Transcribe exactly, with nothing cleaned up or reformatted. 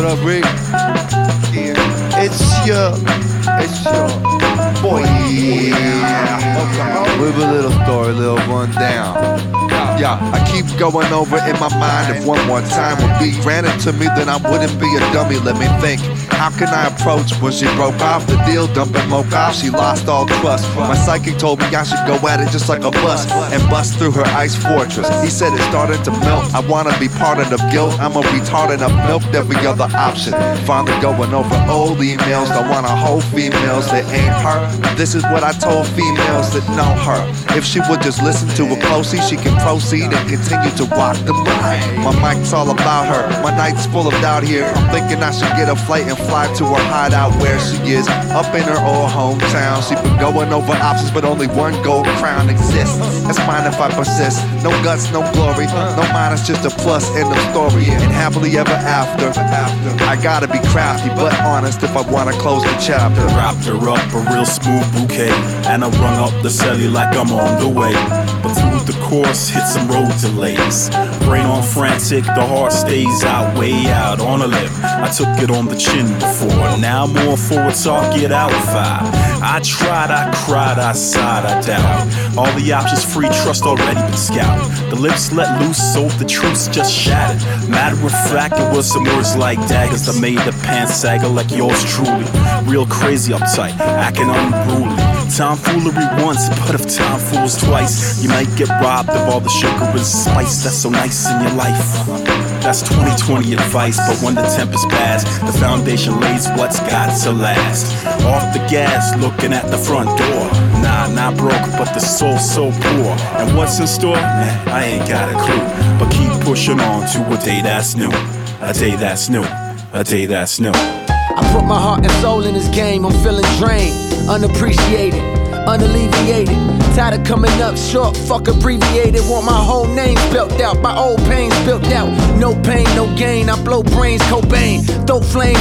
What up, Rick? Yeah. It's your, it's your boy. Yeah. With a little story, little rundown. Yeah, I keep going over in my mind. If one more time would be granted to me, then I wouldn't be a dummy. Let me think. How can I approach when she broke off the deal, dumping Moke off? She lost all trust. My psychic told me I should go at it just like a bus and bust through her ice fortress. He said it's starting to melt. I wanna be part of the guilt. I'm a retard and I've milked every other option. Finally going over old emails. I wanna hold females that ain't her. This is what I told females that know her. If she would just listen to it closely, she can proceed and continue to rock the mind. My mic's all about her. My night's full of doubt here. I'm thinking I should get a flight and fly to her hideout where she is, up in her old hometown. She been going over options, but only one gold crown exists. That's mine if I persist. No guts, no glory. No mine, it's just a plus in the story. And happily ever after. I gotta be crafty, but honest if I wanna close the chapter. Wrapped her up a real smooth bouquet, and I rung up the celly like I'm on the way. But through the course, hit some road delays. Brain on frantic, the heart stays out, way out on a lip. I took it on the chin before, now I'm more for a target out five. I tried, I cried, I sighed, I doubt. All the options free, trust already been scouted. The lips let loose, so the truth's just shattered. Matter of fact, it was some words like daggers that made the pants sag like yours truly. Real crazy uptight, acting unruly. Tomfoolery once, but if time fools twice, you might get robbed of all the sugar and spice that's so nice in your life. That's twenty twenty advice, but when the tempest pass, the foundation lays what's got to last. Off the gas, looking at the front door. Nah, not broke, but the soul so poor. And what's in store? Man, I ain't got a clue. But keep pushing on to a day that's new. A day that's new. A day that's new. I put my heart and soul in this game, I'm feeling drained, unappreciated, unalleviated. Tired of coming up short, fuck abbreviated. Want my whole name spelt out, my old pains built out. No pain, no gain, I blow brains, Cobain. Throat flames